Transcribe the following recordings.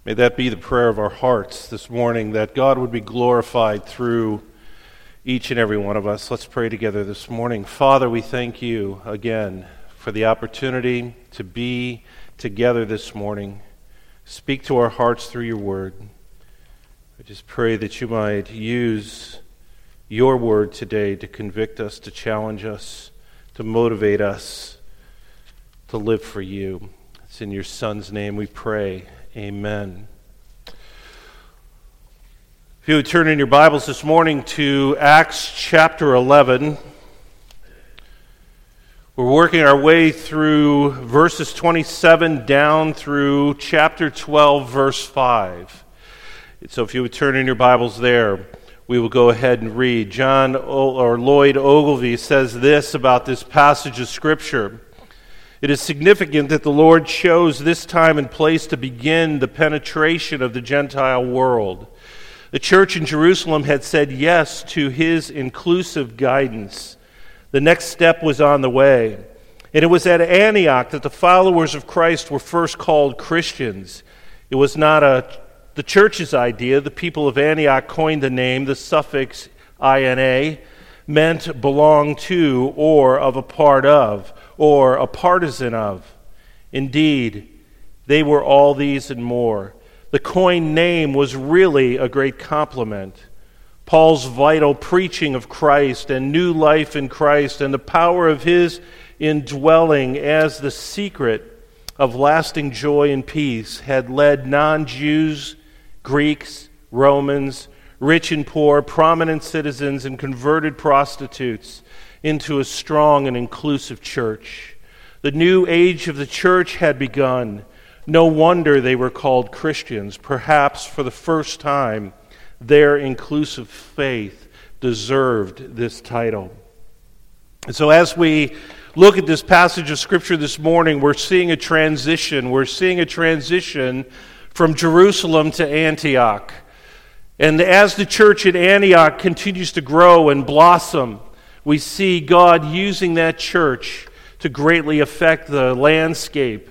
May that be the prayer of our hearts this morning, that God would be glorified through each and every one of us. Let's pray together this morning. Father, we thank you again for the opportunity to be together this morning. Speak to our hearts through your word. I just pray that you might use your word today to convict us, to challenge us, to motivate us to live for you. It's in your Son's name we pray. Amen. If you would turn in your Bibles this morning to Acts chapter 11. We're working our way through verses 27 down through chapter 12, verse 5. So if you would turn in your Bibles there, we will go ahead and read. Lloyd Ogilvie says this about this passage of Scripture. It is significant that the Lord chose this time and place to begin the penetration of the Gentile world. The church in Jerusalem had said yes to his inclusive guidance. The next step was on the way. And it was at Antioch that the followers of Christ were first called Christians. It was not the church's idea. The people of Antioch coined the name. The suffix "ina" meant belong to, or of a part of, or a partisan of. Indeed, they were all these and more. The coined name was really a great compliment. Paul's vital preaching of Christ and new life in Christ and the power of his indwelling as the secret of lasting joy and peace had led non-Jews, Greeks, Romans, rich and poor, prominent citizens, and converted prostitutes into a strong and inclusive church. The new age of the church had begun. No wonder they were called Christians. Perhaps for the first time, their inclusive faith deserved this title. And so as we look at this passage of Scripture this morning, we're seeing a transition. We're seeing a transition from Jerusalem to Antioch. And as the church at Antioch continues to grow and blossom, we see God using that church to greatly affect the landscape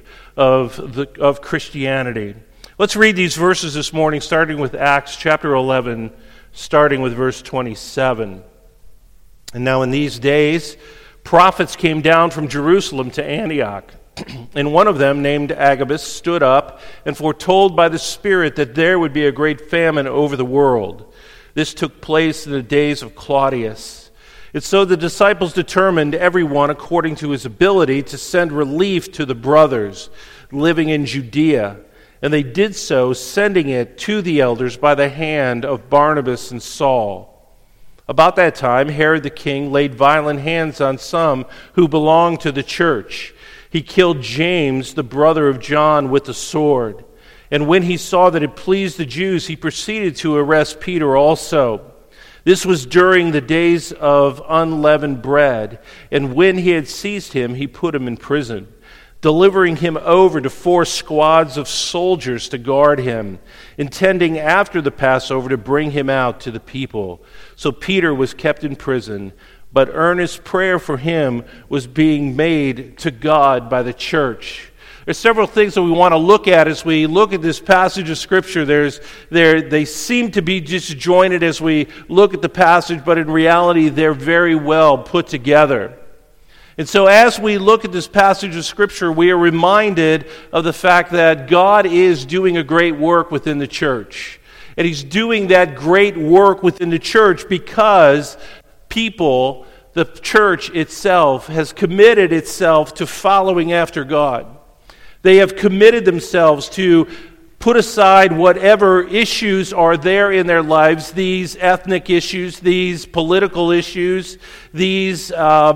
of Christianity. Let's read these verses this morning, starting with Acts chapter 11, starting with verse 27. And now in these days, prophets came down from Jerusalem to Antioch. And one of them, named Agabus, stood up and foretold by the Spirit that there would be a great famine over the world. This took place in the days of Claudius. And so the disciples determined, everyone according to his ability, to send relief to the brothers living in Judea. And they did so, sending it to the elders by the hand of Barnabas and Saul. About that time, Herod the king laid violent hands on some who belonged to the church. He killed James, the brother of John, with a sword. And when he saw that it pleased the Jews, he proceeded to arrest Peter also. This was during the days of unleavened bread. And when he had seized him, he put him in prison, delivering him over to 4 squads of soldiers to guard him, intending after the Passover to bring him out to the people. So Peter was kept in prison, but earnest prayer for him was being made to God by the church. There's several things that we want to look at as we look at this passage of Scripture. They seem to be disjointed as we look at the passage, but in reality, they're very well put together. And so as we look at this passage of Scripture, we are reminded of the fact that God is doing a great work within the church. And He's doing that great work within the church because people, the church itself, has committed itself to following after God. They have committed themselves to put aside whatever issues are there in their lives, these ethnic issues, these political issues, these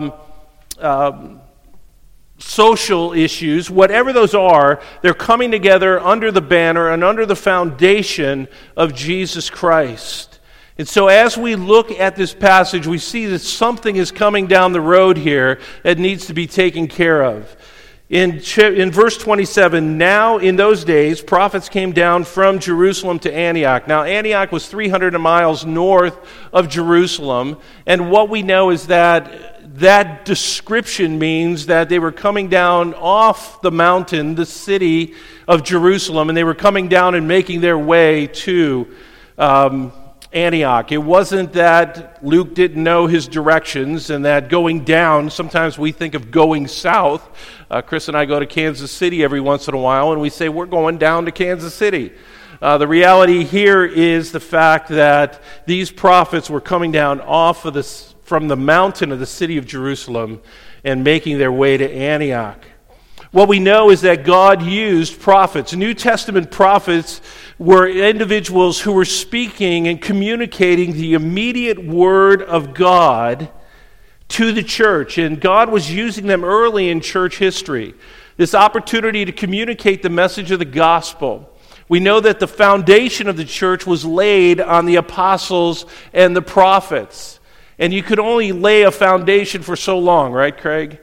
social issues, whatever those are, they're coming together under the banner and under the foundation of Jesus Christ. And so as we look at this passage, we see that something is coming down the road here that needs to be taken care of. In verse 27, now in those days, prophets came down from Jerusalem to Antioch. Now Antioch was 300 miles north of Jerusalem, and what we know is that that description means that they were coming down off the mountain, the city of Jerusalem, and they were coming down and making their way to Antioch. It wasn't that Luke didn't know his directions and that going down, sometimes we think of going south. Chris and I go to Kansas City every once in a while, and we say, we're going down to Kansas City. The reality here is the fact that these prophets were coming down from the mountain of the city of Jerusalem and making their way to Antioch. What we know is that God used prophets. New Testament prophets were individuals who were speaking and communicating the immediate word of God to the church. And God was using them early in church history. This opportunity to communicate the message of the gospel. We know that the foundation of the church was laid on the apostles and the prophets. And you could only lay a foundation for so long, right, Craig?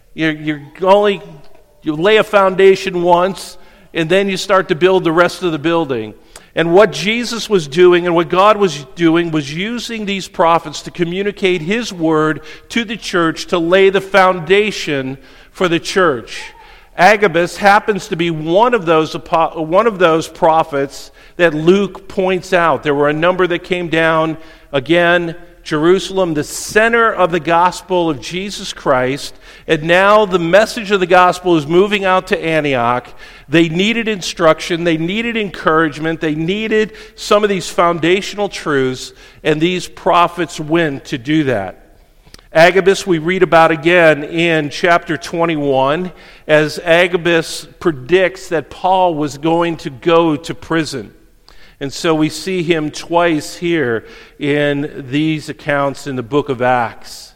You lay a foundation once, and then you start to build the rest of the building. And what Jesus was doing and what God was doing was using these prophets to communicate His word to the church to lay the foundation for the church. Agabus happens to be one of those prophets that Luke points out. There were a number that came down. Again, Jerusalem, the center of the gospel of Jesus Christ, and now the message of the gospel is moving out to Antioch. They needed instruction, they needed encouragement, they needed some of these foundational truths, and these prophets went to do that. Agabus we read about again in chapter 21 as Agabus predicts that Paul was going to go to prison. And so we see him twice here in these accounts in the book of Acts.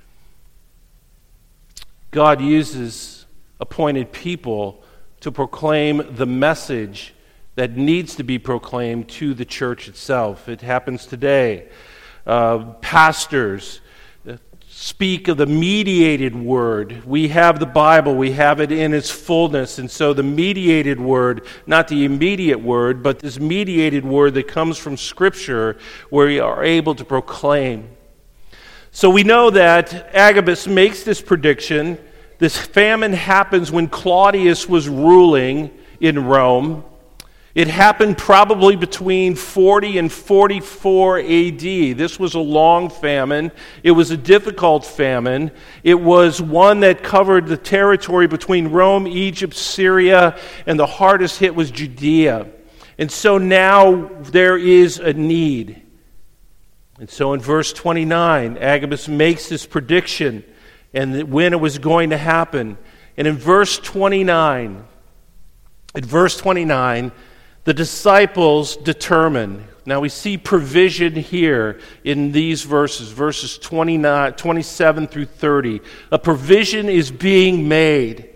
God uses appointed people to proclaim the message that needs to be proclaimed to the church itself. It happens today. Pastors speak of the mediated word. We have the Bible, we have it in its fullness, and so the mediated word, not the immediate word, but this mediated word that comes from Scripture, where we are able to proclaim. So we know that Agabus makes this prediction. This famine happens when Claudius was ruling in Rome. It happened probably between 40 and 44 AD. This was a long famine. It was a difficult famine. It was one that covered the territory between Rome, Egypt, Syria, and the hardest hit was Judea. And so now there is a need. And so in verse 29, Agabus makes this prediction and when it was going to happen. And in verse 29, the disciples determine. Now we see provision here in these verses 27 through 30. A provision is being made.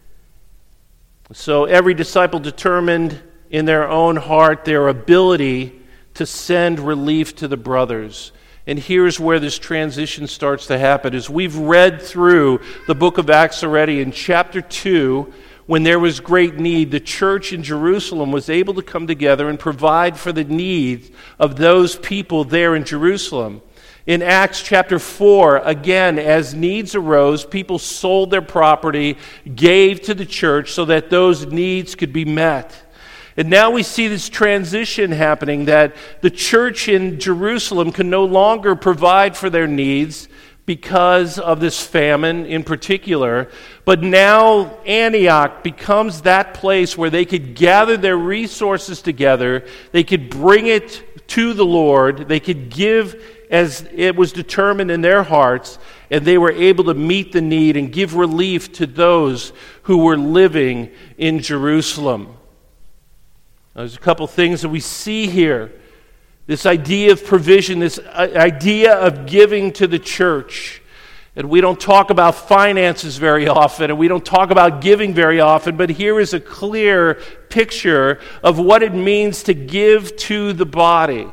So every disciple determined in their own heart their ability to send relief to the brothers. And here's where this transition starts to happen. As we've read through the book of Acts already in chapter 2, when there was great need, the church in Jerusalem was able to come together and provide for the needs of those people there in Jerusalem. In Acts chapter 4, again, as needs arose, people sold their property, gave to the church so that those needs could be met. And now we see this transition happening that the church in Jerusalem can no longer provide for their needs because of this famine in particular. But now Antioch becomes that place where they could gather their resources together, they could bring it to the Lord, they could give as it was determined in their hearts, and they were able to meet the need and give relief to those who were living in Jerusalem. There's a couple things that we see here. This idea of provision, this idea of giving to the church. And we don't talk about finances very often, and we don't talk about giving very often, but here is a clear picture of what it means to give to the body.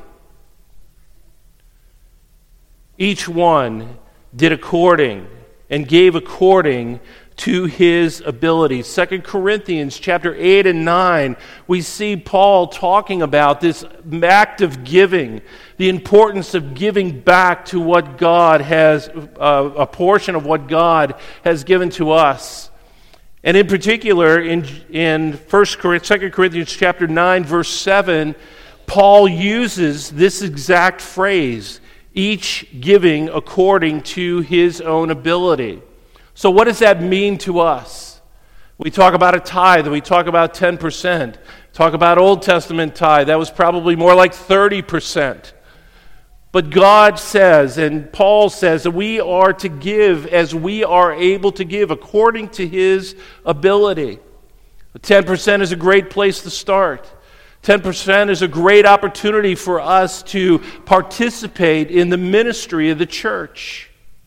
Each one did according and gave according to his ability. 2 Corinthians chapter 8 and 9, we see Paul talking about this act of giving, the importance of giving back to what God has, a portion of what God has given to us. And in particular, in 2 Corinthians chapter 9, verse 7, Paul uses this exact phrase, each giving according to his own ability. So what does that mean to us? We talk about a tithe, we talk about 10%, talk about Old Testament tithe, that was probably more like 30%. But God says, and Paul says, that we are to give as we are able to give according to his ability. 10% is a great place to start. 10% is a great opportunity for us to participate in the ministry of the church.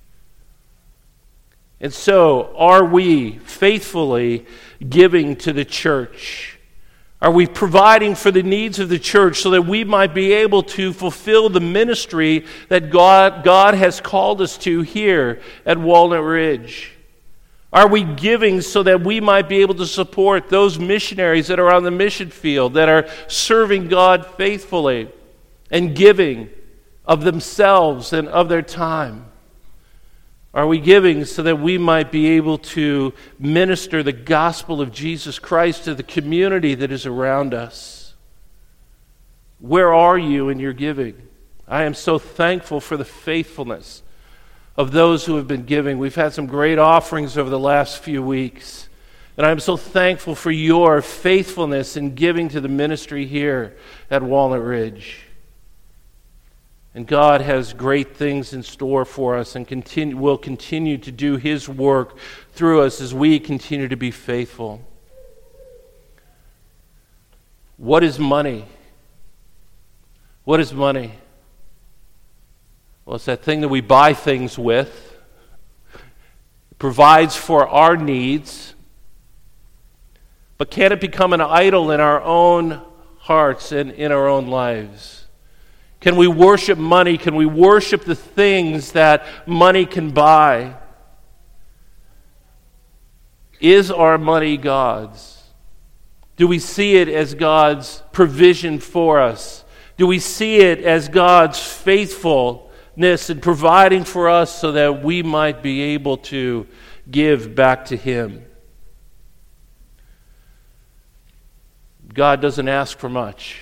And so, are we faithfully giving to the church? Are we providing for the needs of the church so that we might be able to fulfill the ministry that God has called us to here at Walnut Ridge? Are we giving so that we might be able to support those missionaries that are on the mission field, that are serving God faithfully and giving of themselves and of their time? Are we giving so that we might be able to minister the gospel of Jesus Christ to the community that is around us? Where are you in your giving? I am so thankful for the faithfulness of those who have been giving. We've had some great offerings over the last few weeks. And I'm so thankful for your faithfulness in giving to the ministry here at Walnut Ridge. And God has great things in store for us and will continue to do his work through us as we continue to be faithful. What is money? What is money? Well, it's that thing that we buy things with. It provides for our needs. But can it become an idol in our own hearts and in our own lives? Can we worship money? Can we worship the things that money can buy? Is our money God's? Do we see it as God's provision for us? Do we see it as God's faithfulness in providing for us so that we might be able to give back to him? God doesn't ask for much.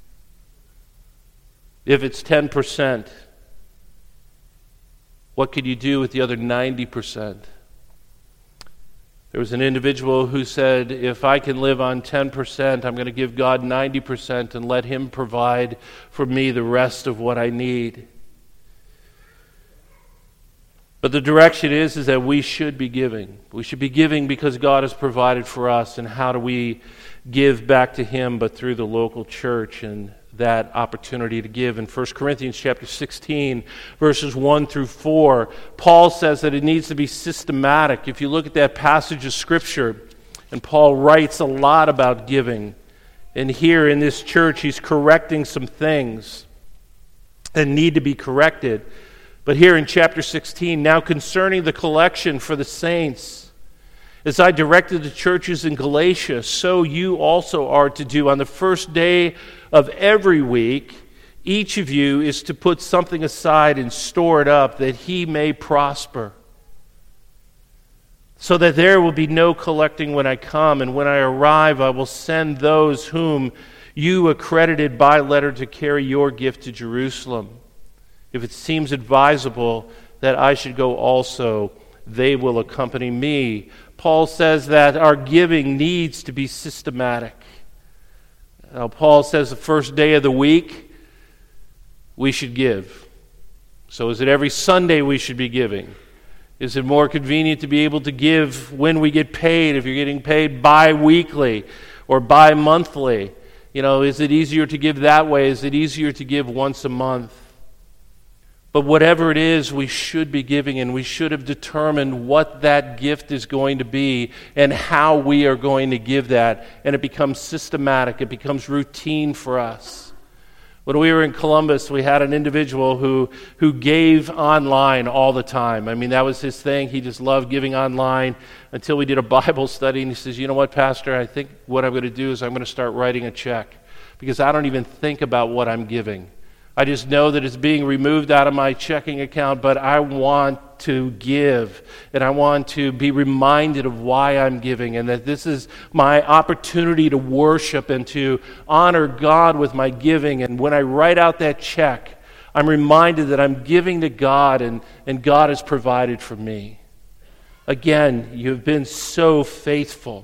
If it's 10%, what could you do with the other 90%? There was an individual who said, if I can live on 10%, I'm going to give God 90% and let him provide for me the rest of what I need. But the direction is that we should be giving. We should be giving because God has provided for us. And how do we give back to him but through the local church and that opportunity to give? In 1 Corinthians chapter 16, verses 1 through 4, Paul says that it needs to be systematic. If you look at that passage of Scripture, and Paul writes a lot about giving, and here in this church he's correcting some things that need to be corrected. But here in chapter 16, now concerning the collection for the saints, as I directed the churches in Galatia, so you also are to do. On the first day of every week, each of you is to put something aside and store it up, that he may prosper, so that there will be no collecting when I come. And when I arrive, I will send those whom you accredited by letter to carry your gift to Jerusalem. If it seems advisable that I should go also, they will accompany me. Paul says that our giving needs to be systematic. Now, Paul says the first day of the week, we should give. So is it every Sunday we should be giving? Is it more convenient to be able to give when we get paid, if you're getting paid bi-weekly or bi-monthly? Is it easier to give that way? Is it easier to give once a month? But whatever it is, we should be giving, and we should have determined what that gift is going to be and how we are going to give that. And it becomes systematic. It becomes routine for us. When we were in Columbus, we had an individual who gave online all the time. I mean, that was his thing. He just loved giving online until we did a Bible study. And he says, you know what, Pastor, I think what I'm going to do is I'm going to start writing a check because I don't even think about what I'm giving. I just know that it's being removed out of my checking account, but I want to give, and I want to be reminded of why I'm giving, and that this is my opportunity to worship and to honor God with my giving. And when I write out that check, I'm reminded that I'm giving to God, and God has provided for me. Again, you've been so faithful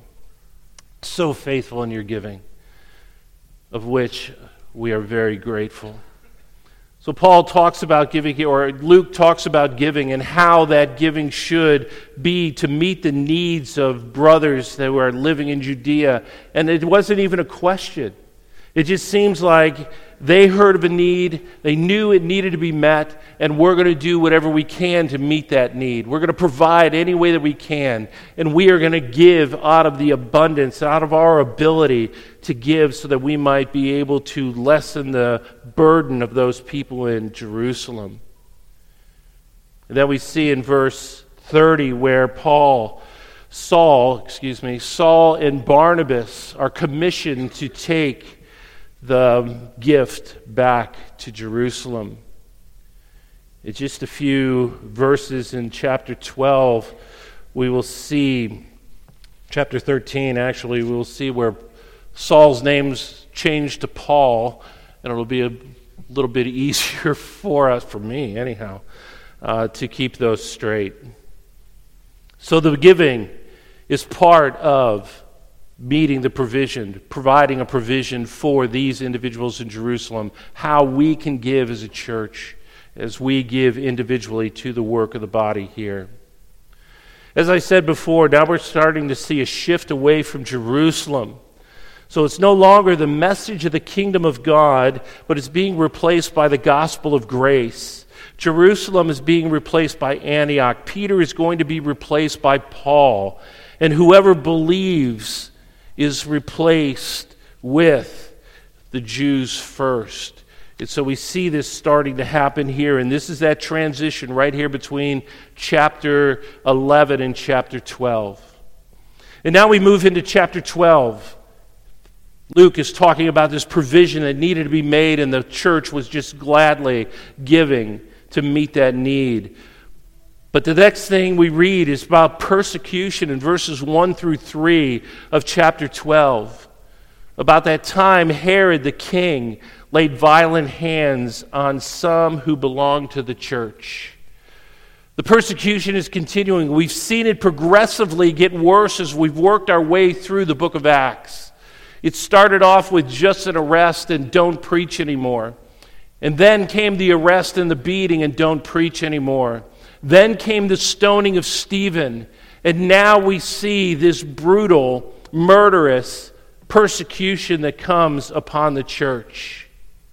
in your giving, of which we are very grateful. So Paul talks about giving here, or Luke talks about giving and how that giving should be to meet the needs of brothers that were living in Judea. And it wasn't even a question. It just seems like they heard of a need, they knew it needed to be met, and we're going to do whatever we can to meet that need. We're going to provide any way that we can, and we are going to give out of the abundance, out of our ability to give so that we might be able to lessen the burden of those people in Jerusalem. And then we see in verse 30 where Saul and Barnabas are commissioned to take the gift back to Jerusalem. It's just a few verses in chapter 12. We will see, chapter 13 actually, we will see where Saul's name's changed to Paul, and it'll be a little bit easier for me anyhow, to keep those straight. So the giving is part of meeting the provision, providing a provision for these individuals in Jerusalem, how we can give as a church, as we give individually to the work of the body here. As I said before, now we're starting to see a shift away from Jerusalem. So it's no longer the message of the kingdom of God, but it's being replaced by the gospel of grace. Jerusalem is being replaced by Antioch. Peter is going to be replaced by Paul. And whoever believes is replaced with the Jews first. And so we see this starting to happen here, and this is that transition right here between chapter 11 and chapter 12. And now we move into chapter 12. Luke is talking about this provision that needed to be made, and the church was just gladly giving to meet that need. But the next thing we read is about persecution in verses 1 through 3 of chapter 12. About that time, Herod the king laid violent hands on some who belonged to the church. The persecution is continuing. We've seen it progressively get worse as we've worked our way through the book of Acts. It started off with just an arrest and don't preach anymore. And then came the arrest and the beating and don't preach anymore. Then came the stoning of Stephen, and now we see this brutal, murderous persecution that comes upon the church.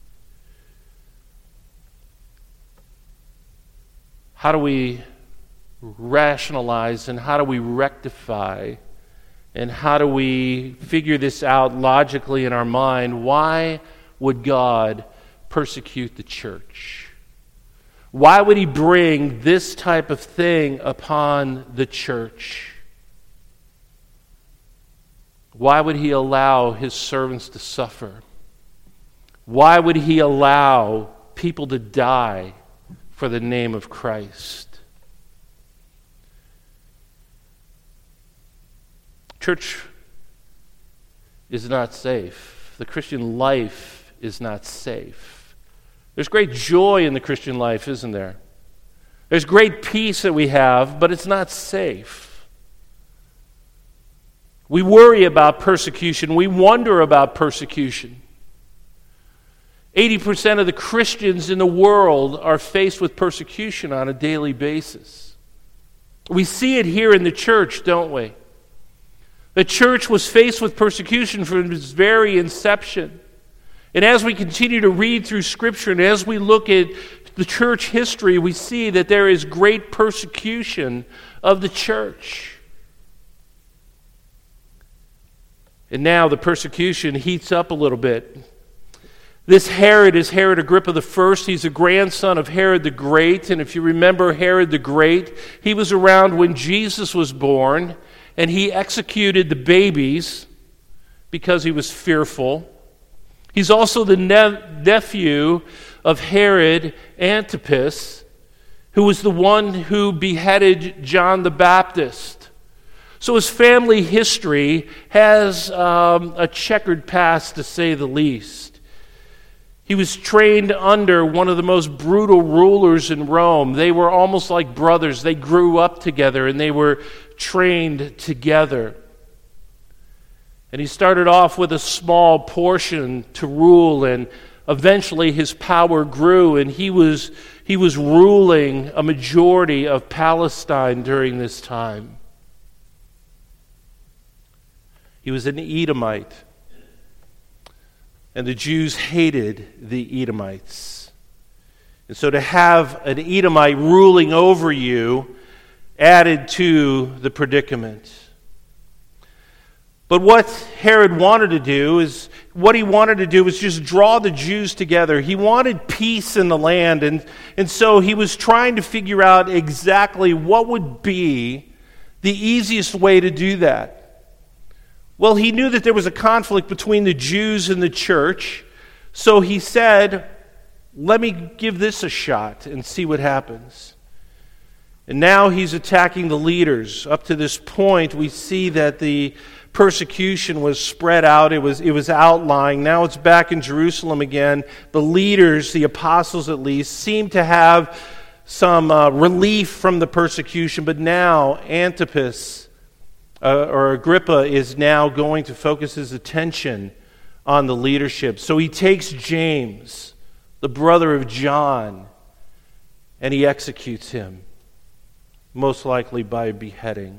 How do we rationalize and how do we rectify and how do we figure this out logically in our mind? Why would God persecute the church? Why would he bring this type of thing upon the church? Why would he allow his servants to suffer? Why would he allow people to die for the name of Christ? Church is not safe. The Christian life is not safe. There's great joy in the Christian life, isn't there? There's great peace that we have, but it's not safe. We worry about persecution. We wonder about persecution. 80% of the Christians in the world are faced with persecution on a daily basis. We see it here in the church, don't we? The church was faced with persecution from its very inception. And as we continue to read through Scripture and as we look at the church history, we see that there is great persecution of the church. And now the persecution heats up a little bit. This Herod is Herod Agrippa I. He's a grandson of Herod the Great. And if you remember Herod the Great, he was around when Jesus was born, and he executed the babies because he was fearful. He's also the nephew of Herod Antipas, who was the one who beheaded John the Baptist. So his family history has a checkered past, to say the least. He was trained under one of the most brutal rulers in Rome. They were almost like brothers. They grew up together and they were trained together. And he started off with a small portion to rule, and eventually his power grew, and he was ruling a majority of Palestine during this time. He was an Edomite. And the Jews hated the Edomites. And so to have an Edomite ruling over you added to the predicament. But what Herod wanted to do was just draw the Jews together. He wanted peace in the land, and so he was trying to figure out exactly what would be the easiest way to do that. Well, he knew that there was a conflict between the Jews and the church, so he said, let me give this a shot and see what happens. And now he's attacking the leaders. Up to this point, we see that the persecution was spread out. It was outlying. Now it's back in Jerusalem again. The leaders, the apostles at least, seem to have some relief from the persecution, but now Antipas, or Agrippa, is now going to focus his attention on the leadership. So he takes James, the brother of John, and he executes him, most likely by beheading.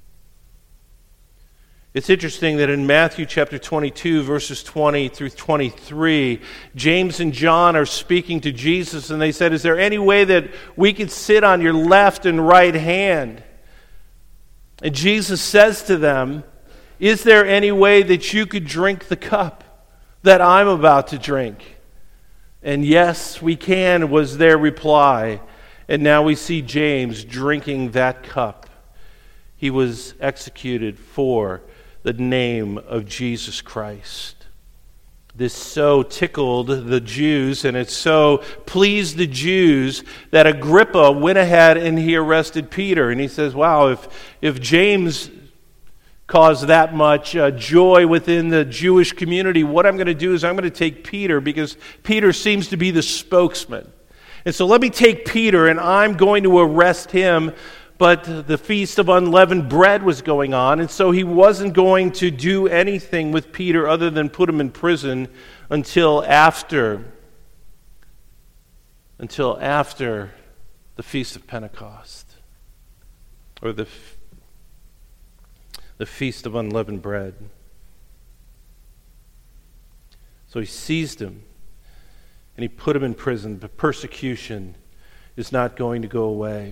It's interesting that in Matthew chapter 22, verses 20 through 23, James and John are speaking to Jesus, and they said, is there any way that we could sit on your left and right hand? And Jesus says to them, is there any way that you could drink the cup that I'm about to drink? And yes, we can, was their reply. And now we see James drinking that cup. He was executed for the name of Jesus Christ. This so tickled the Jews, and it so pleased the Jews that Agrippa went ahead and he arrested Peter. And he says, wow, if James caused that much joy within the Jewish community, what I'm going to do is I'm going to take Peter, because Peter seems to be the spokesman. And so let me take Peter, and I'm going to arrest him. But the Feast of Unleavened Bread was going on, and so he wasn't going to do anything with Peter other than put him in prison until after the Feast of Pentecost, or the Feast of Unleavened Bread. So he seized him, and he put him in prison, but persecution is not going to go away.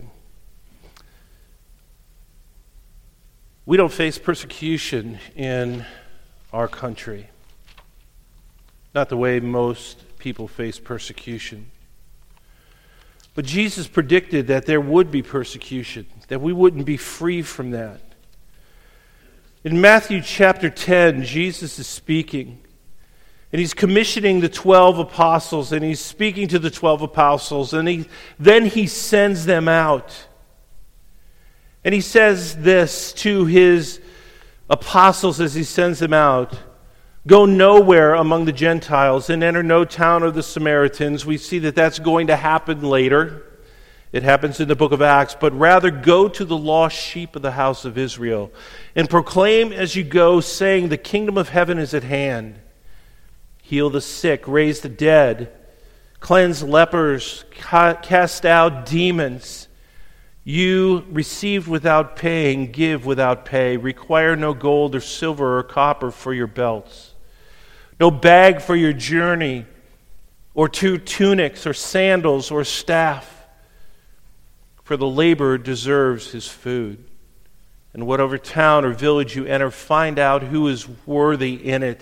We don't face persecution in our country. Not the way most people face persecution. But Jesus predicted that there would be persecution, that we wouldn't be free from that. In Matthew chapter 10, Jesus is speaking, and he's commissioning the 12 apostles, and he's speaking to the 12 apostles, and then he sends them out. And he says this to his apostles as he sends them out: go nowhere among the Gentiles and enter no town of the Samaritans. We see that that's going to happen later. It happens in the book of Acts. But rather go to the lost sheep of the house of Israel and proclaim as you go, saying, the kingdom of heaven is at hand. Heal the sick, raise the dead, cleanse lepers, cast out demons. You received without paying, give without pay. Require no gold or silver or copper for your belts. No bag for your journey, or 2 tunics or sandals or staff. For the laborer deserves his food. And whatever town or village you enter, find out who is worthy in it,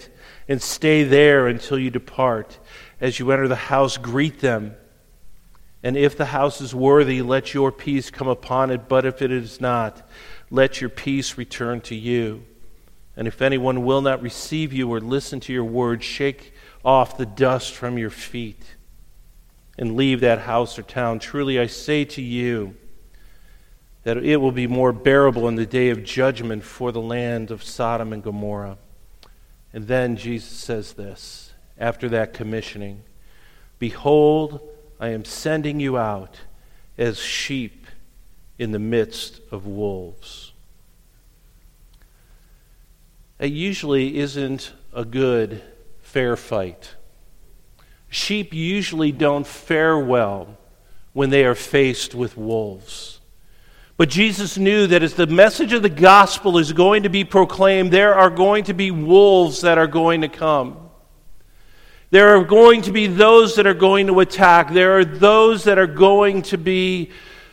and stay there until you depart. As you enter the house, greet them. And if the house is worthy, let your peace come upon it. But if it is not, let your peace return to you. And if anyone will not receive you or listen to your words, shake off the dust from your feet and leave that house or town. Truly I say to you that it will be more bearable in the day of judgment for the land of Sodom and Gomorrah. And then Jesus says this, after that commissioning, behold, I am sending you out as sheep in the midst of wolves. It usually isn't a good, fair fight. Sheep usually don't fare well when they are faced with wolves. But Jesus knew that as the message of the gospel is going to be proclaimed, there are going to be wolves that are going to come. There are going to be those that are going to attack. There are those that are going to be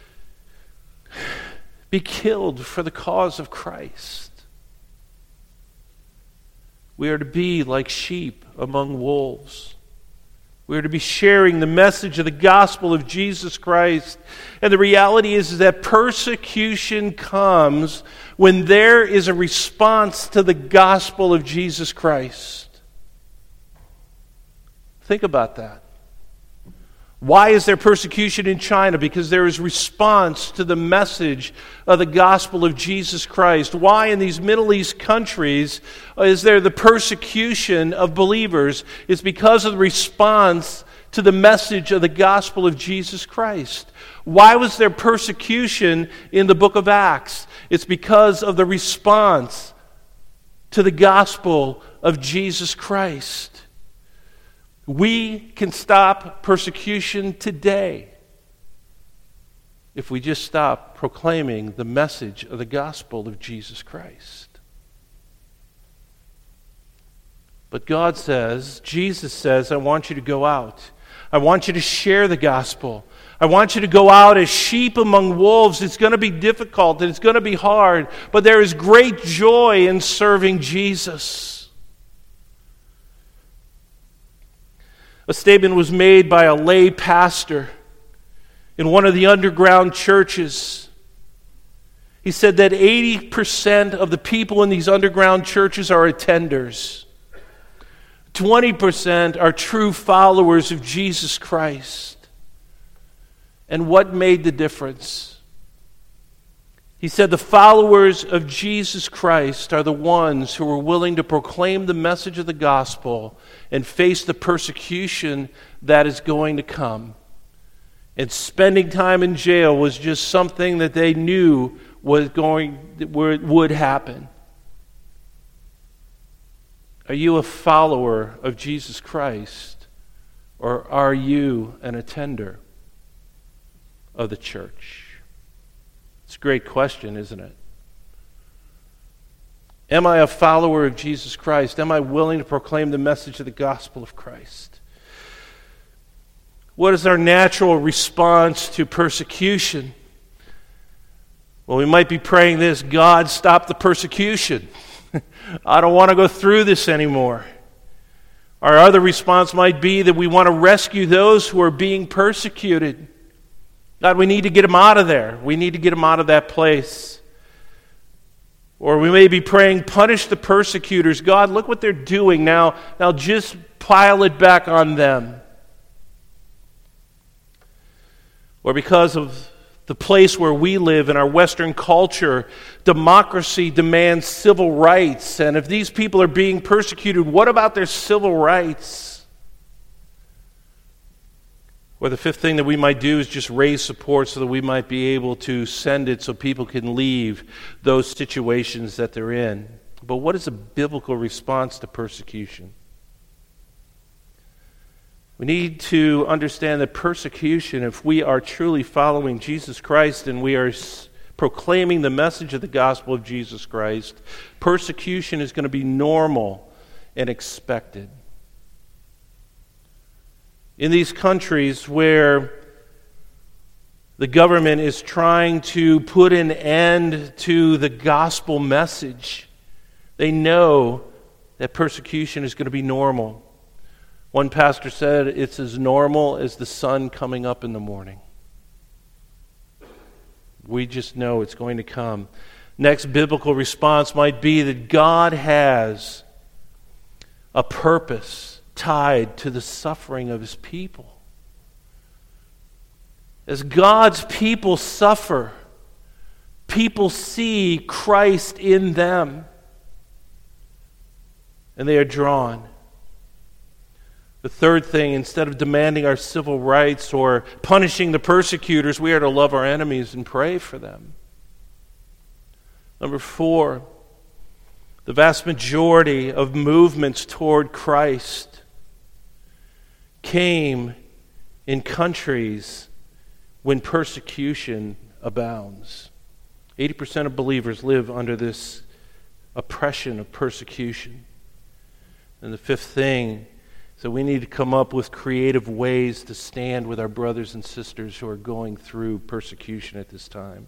killed for the cause of Christ. We are to be like sheep among wolves. We are to be sharing the message of the gospel of Jesus Christ. And the reality is that persecution comes when there is a response to the gospel of Jesus Christ. Think about that. Why is there persecution in China? Because there is response to the message of the gospel of Jesus Christ. Why in these Middle East countries is there the persecution of believers? It's because of the response to the message of the gospel of Jesus Christ. Why was there persecution in the book of Acts? It's because of the response to the gospel of Jesus Christ. We can stop persecution today if we just stop proclaiming the message of the gospel of Jesus Christ. But God says, Jesus says, I want you to go out. I want you to share the gospel. I want you to go out as sheep among wolves. It's going to be difficult and it's going to be hard, but there is great joy in serving Jesus. A statement was made by a lay pastor in one of the underground churches. He said that 80% of the people in these underground churches are attenders. 20% are true followers of Jesus Christ. And what made the difference? He said the followers of Jesus Christ are the ones who are willing to proclaim the message of the gospel and face the persecution that is going to come. And spending time in jail was just something that they knew would happen. Are you a follower of Jesus Christ, or are you an attender of the church? It's a great question, isn't it? Am I a follower of Jesus Christ? Am I willing to proclaim the message of the gospel of Christ? What is our natural response to persecution? Well, we might be praying this: God, stop the persecution. I don't want to go through this anymore. Our other response might be that we want to rescue those who are being persecuted. God, we need to get them out of there. We need to get them out of that place. Or we may be praying, punish the persecutors. God, look what they're doing now. Now just pile it back on them. Or because of the place where we live in our Western culture, democracy demands civil rights. And if these people are being persecuted, what about their civil rights? Or the fifth thing that we might do is just raise support so that we might be able to send it so people can leave those situations that they're in. But what is a biblical response to persecution? We need to understand that persecution, if we are truly following Jesus Christ and we are proclaiming the message of the gospel of Jesus Christ, persecution is going to be normal and expected. In these countries where the government is trying to put an end to the gospel message, they know that persecution is going to be normal. One pastor said it's as normal as the sun coming up in the morning. We just know it's going to come. Next biblical response might be that God has a purpose tied to the suffering of His people. As God's people suffer, people see Christ in them, and they are drawn. The third thing, instead of demanding our civil rights or punishing the persecutors, we are to love our enemies and pray for them. Number 4, the vast majority of movements toward Christ came in countries when persecution abounds. 80% of believers live under this oppression of persecution. And the fifth thing is that we need to come up with creative ways to stand with our brothers and sisters who are going through persecution at this time.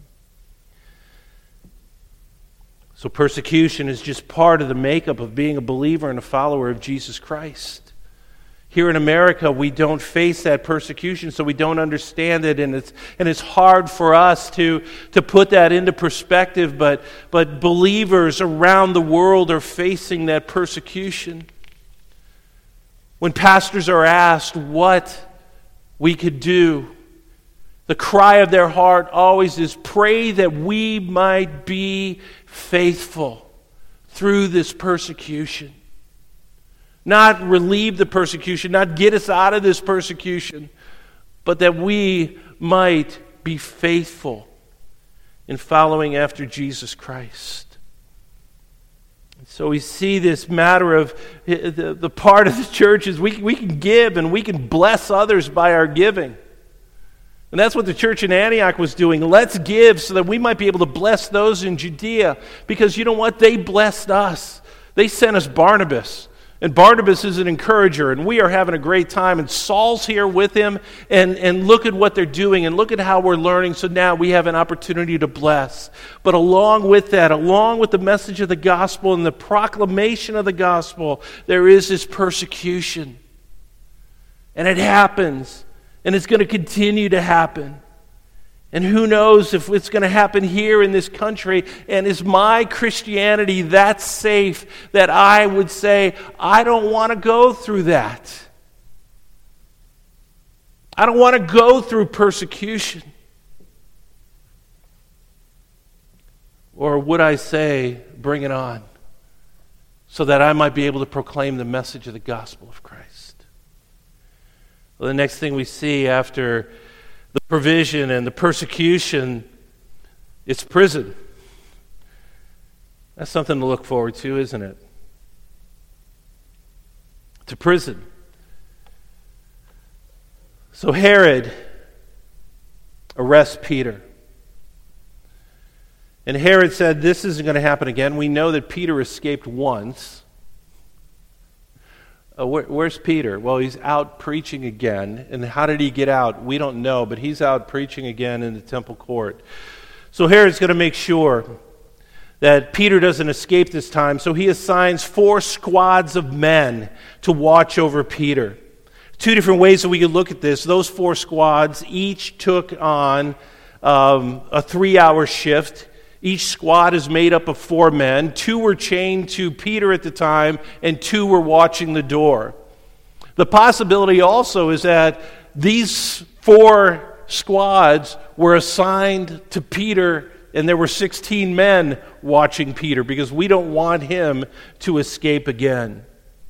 So persecution is just part of the makeup of being a believer and a follower of Jesus Christ. Here in America, we don't face that persecution, so we don't understand it, and it's hard for us to put that into perspective, but believers around the world are facing that persecution. When pastors are asked what we could do, the cry of their heart always is, pray that we might be faithful through this persecution. Not relieve the persecution, not get us out of this persecution, but that we might be faithful in following after Jesus Christ. And so we see this matter of the part of the church is we can give and we can bless others by our giving. And that's what the church in Antioch was doing. Let's give so that we might be able to bless those in Judea. Because you know what? They blessed us. They sent us Barnabas. And Barnabas is an encourager, and we are having a great time. And Saul's here with him, and look at what they're doing, and look at how we're learning. So now we have an opportunity to bless. But along with that, along with the message of the gospel and the proclamation of the gospel, there is this persecution. And it happens, and it's going to continue to happen. And who knows if it's going to happen here in this country. And is my Christianity that safe that I would say, I don't want to go through that? I don't want to go through persecution. Or would I say, bring it on, so that I might be able to proclaim the message of the gospel of Christ? Well, the next thing we see after the provision and the persecution, it's prison. That's something to look forward to, isn't it? To prison. So Herod arrests Peter. And Herod said, this isn't going to happen again. We know that Peter escaped once. Where's Peter? Well, he's out preaching again. And how did he get out? We don't know, but he's out preaching again in the temple court. So Herod's going to make sure that Peter doesn't escape this time. So he assigns 4 squads of men to watch over Peter. 2 different ways that we could look at this. Those 4 squads each took on a 3-hour shift. Each squad is made up of 4 men. 2 were chained to Peter at the time, and 2 were watching the door. The possibility also is that these 4 squads were assigned to Peter, and there were 16 men watching Peter, because we don't want him to escape again.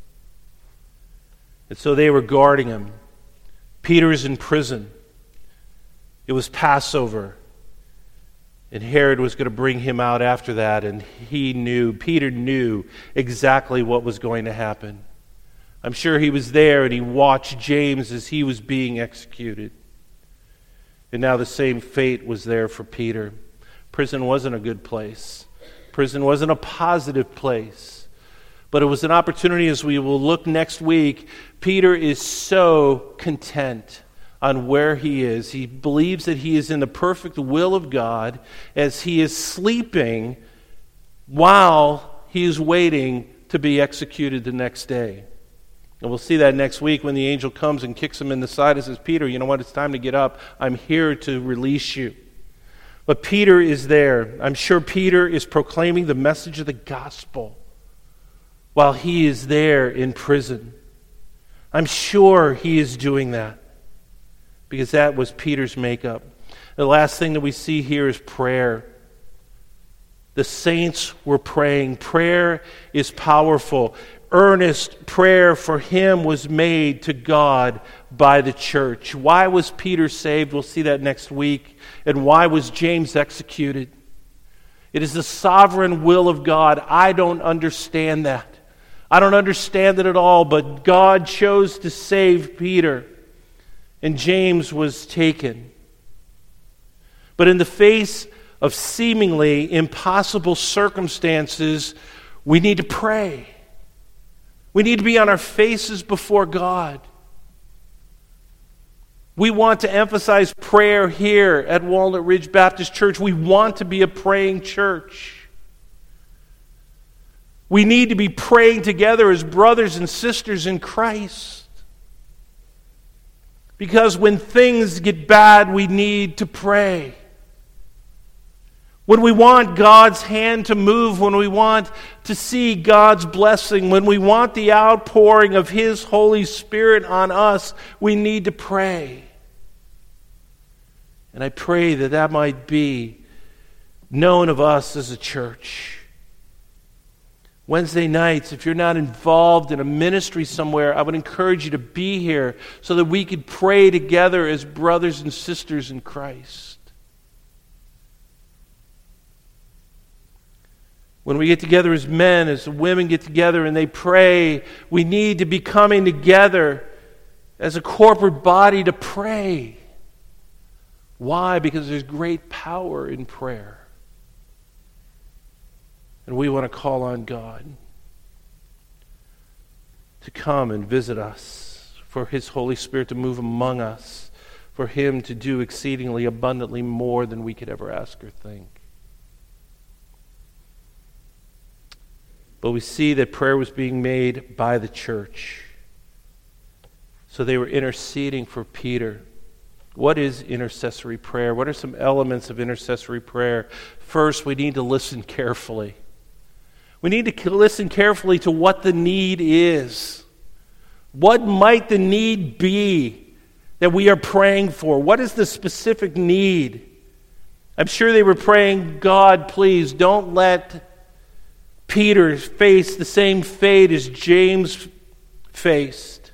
And so they were guarding him. Peter is in prison. It was Passover. And Herod was going to bring him out after that, and Peter knew exactly what was going to happen. I'm sure he was there, and he watched James as he was being executed. And now the same fate was there for Peter. Prison wasn't a good place. Prison wasn't a positive place. But it was an opportunity, as we will look next week. Peter is so content on where he is. He believes that he is in the perfect will of God as he is sleeping while he is waiting to be executed the next day. And we'll see that next week when the angel comes and kicks him in the side and says, Peter, you know what? It's time to get up. I'm here to release you. But Peter is there. I'm sure Peter is proclaiming the message of the gospel while he is there in prison. I'm sure he is doing that because that was Peter's makeup. The last thing that we see here is prayer. The saints were praying. Prayer is powerful. Earnest prayer for him was made to God by the church. Why was Peter saved? We'll see that next week. And why was James executed? It is the sovereign will of God. I don't understand that. I don't understand it at all, but God chose to save Peter, and James was taken. But in the face of seemingly impossible circumstances, we need to pray. We need to be on our faces before God. We want to emphasize prayer here at Walnut Ridge Baptist Church. We want to be a praying church. We need to be praying together as brothers and sisters in Christ. Because when things get bad, we need to pray. When we want God's hand to move, when we want to see God's blessing, when we want the outpouring of His Holy Spirit on us, we need to pray. And I pray that that might be known of us as a church. Wednesday nights, if you're not involved in a ministry somewhere, I would encourage you to be here so that we could pray together as brothers and sisters in Christ. When we get together as men, as the women get together and they pray, we need to be coming together as a corporate body to pray. Why? Because there's great power in prayer. And we want to call on God to come and visit us, for His Holy Spirit to move among us, for Him to do exceedingly abundantly more than we could ever ask or think. But we see that prayer was being made by the church. So they were interceding for Peter. What is intercessory prayer? What are some elements of intercessory prayer? First, we need to listen carefully. We need to listen carefully to what the need is. What might the need be that we are praying for? What is the specific need? I'm sure they were praying, God, please don't let Peter face the same fate as James faced.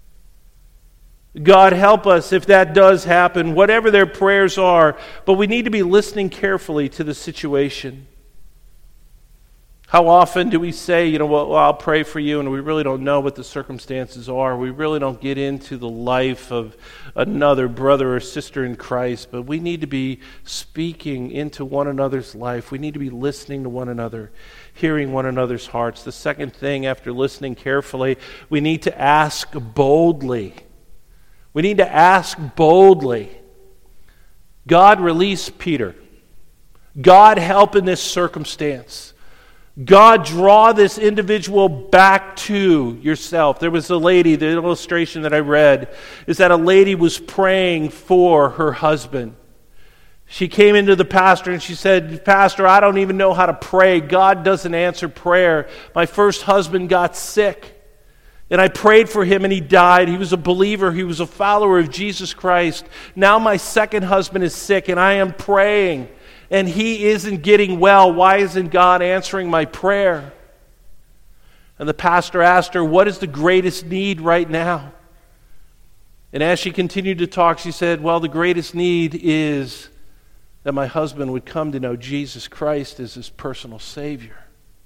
God, help us if that does happen, whatever their prayers are. But we need to be listening carefully to the situation. How often do we say, well, I'll pray for you, and we really don't know what the circumstances are. We really don't get into the life of another brother or sister in Christ, but we need to be speaking into one another's life. We need to be listening to one another, hearing one another's hearts. The second thing, after listening carefully, we need to ask boldly. We need to ask boldly. God, release Peter. God, help in this circumstance. God, draw this individual back to yourself. There was a lady, the illustration that I read is that a lady was praying for her husband. She came into the pastor and she said, Pastor, I don't even know how to pray. God doesn't answer prayer. My first husband got sick, and I prayed for him and he died. He was a believer. He was a follower of Jesus Christ. Now my second husband is sick and I am praying, and he isn't getting well. Why isn't God answering my prayer? And the pastor asked her, what is the greatest need right now? And as she continued to talk, she said, well, the greatest need is that my husband would come to know Jesus Christ as his personal Savior.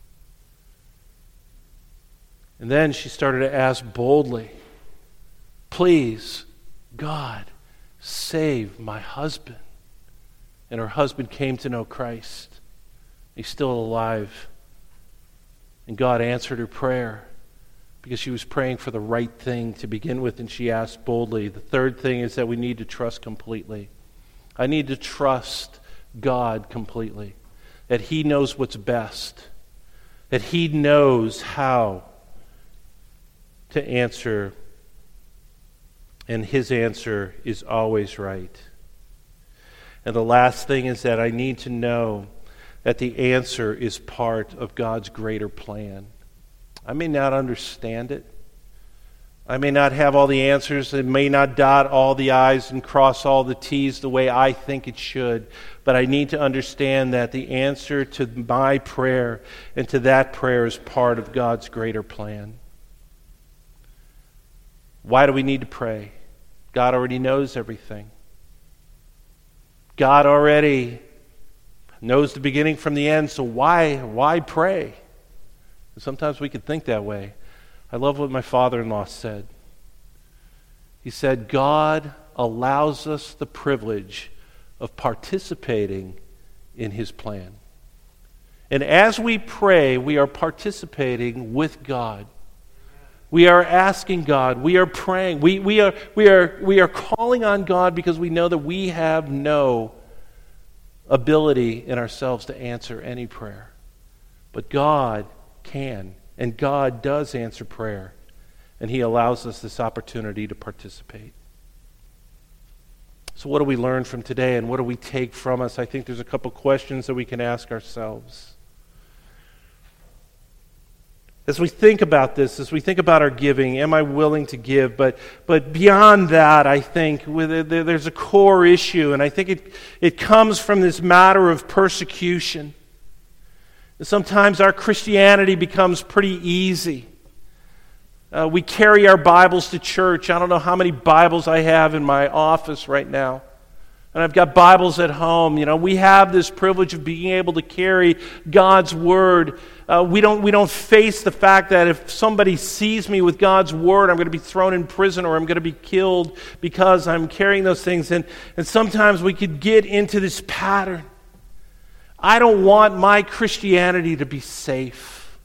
And then she started to ask boldly, please, God, save my husband. And her husband came to know Christ. He's still alive. And God answered her prayer because she was praying for the right thing to begin with, and she asked boldly. The third thing is that we need to trust completely. I need to trust God completely, that He knows what's best, that He knows how to answer, and His answer is always right. And the last thing is that I need to know that the answer is part of God's greater plan. I may not understand it. I may not have all the answers. It may not dot all the I's and cross all the T's the way I think it should. But I need to understand that the answer to my prayer and to that prayer is part of God's greater plan. Why do we need to pray? God already knows everything. God already knows the beginning from the end, so why pray? Sometimes we could think that way. I love what my father-in-law said. He said, God allows us the privilege of participating in His plan. And as we pray, we are participating with God. We are asking God. We are praying. We are calling on God because we know that we have no ability in ourselves to answer any prayer. But God can, and God does answer prayer, and He allows us this opportunity to participate. So what do we learn from today, and what do we take from us? I think there's a couple questions that we can ask ourselves. As we think about this, as we think about our giving, am I willing to give? But beyond that, I think there's a core issue, and I think it comes from this matter of persecution. Sometimes our Christianity becomes pretty easy. We carry our Bibles to church. I don't know how many Bibles I have in my office right now. And I've got Bibles at home. You know, we have this privilege of being able to carry God's Word. We don't face the fact that if somebody sees me with God's Word, I'm going to be thrown in prison or I'm going to be killed because I'm carrying those things. And sometimes we could get into this pattern. I don't want my Christianity to be safe.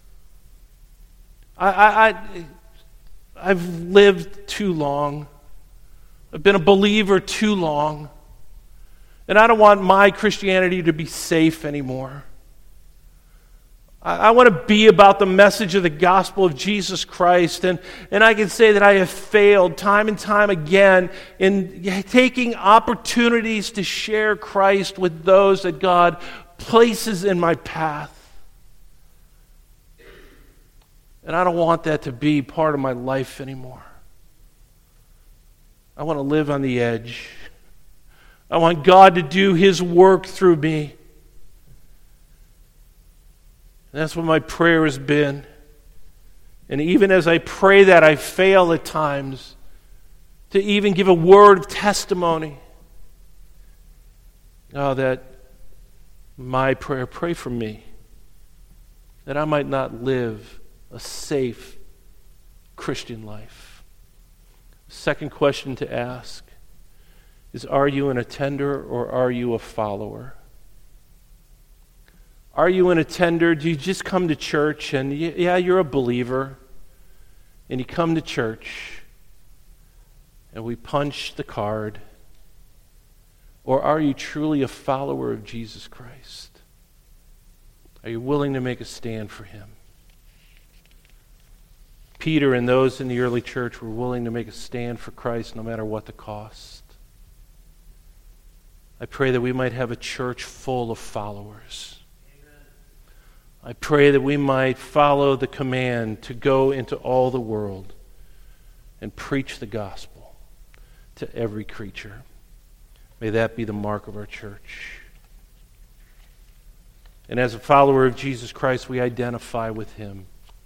I've lived too long. I've been a believer too long. And I don't want my Christianity to be safe anymore. I want to be about the message of the gospel of Jesus Christ. And I can say that I have failed time and time again in taking opportunities to share Christ with those that God places in my path. And I don't want that to be part of my life anymore. I want to live on the edge. I want God to do His work through me. And that's what my prayer has been. And even as I pray that, I fail at times to even give a word of testimony. Oh, that my prayer, pray for me, that I might not live a safe Christian life. Second question to ask is, are you an attender or are you a follower? Are you an attender? Do you just come to church and, yeah, you're a believer, and you come to church and we punch the card? Or are you truly a follower of Jesus Christ? Are you willing to make a stand for Him? Peter and those in the early church were willing to make a stand for Christ no matter what the cost. I pray that we might have a church full of followers. Amen. I pray that we might follow the command to go into all the world and preach the gospel to every creature. May that be the mark of our church. And as a follower of Jesus Christ, we identify with Him.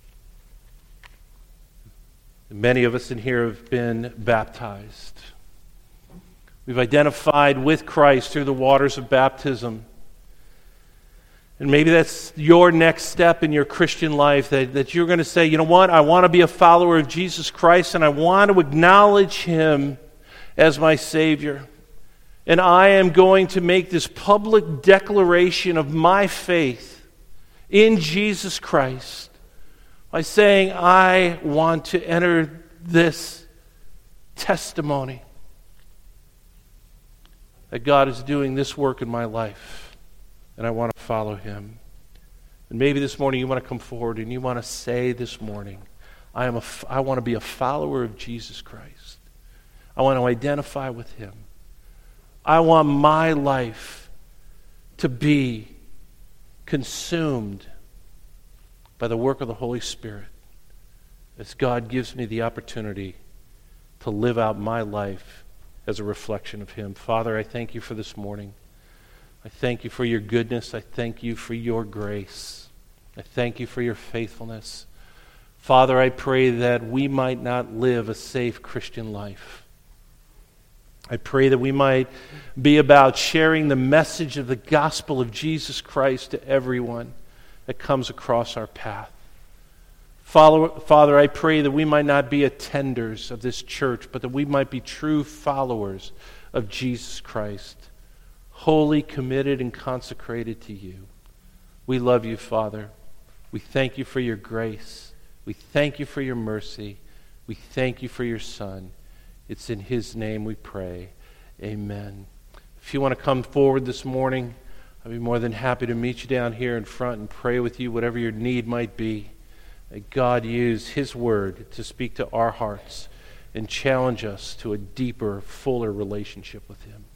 Many of us in here have been baptized. We've identified with Christ through the waters of baptism. And maybe that's your next step in your Christian life, that you're going to say, you know what, I want to be a follower of Jesus Christ, and I want to acknowledge Him as my Savior. And I am going to make this public declaration of my faith in Jesus Christ by saying, I want to enter this testimony that God is doing this work in my life, and I want to follow Him. And maybe this morning you want to come forward and you want to say this morning, I want to be a follower of Jesus Christ. I want to identify with him. I want my life to be consumed by the work of the Holy Spirit as God gives me the opportunity to live out my life as a reflection of him. Father, I thank you for this morning. I thank you for your goodness. I thank you for your grace. I thank you for your faithfulness. Father, I pray that we might not live a safe Christian life. I pray that we might be about sharing the message of the gospel of Jesus Christ to everyone that comes across our path. Father, I pray that we might not be attenders of this church, but that we might be true followers of Jesus Christ, wholly committed and consecrated to you. We love you, Father. We thank you for your grace. We thank you for your mercy. We thank you for your Son. It's in his name we pray. Amen. If you want to come forward this morning, I'd be more than happy to meet you down here in front and pray with you, whatever your need might be. That God use his word to speak to our hearts and challenge us to a deeper, fuller relationship with him.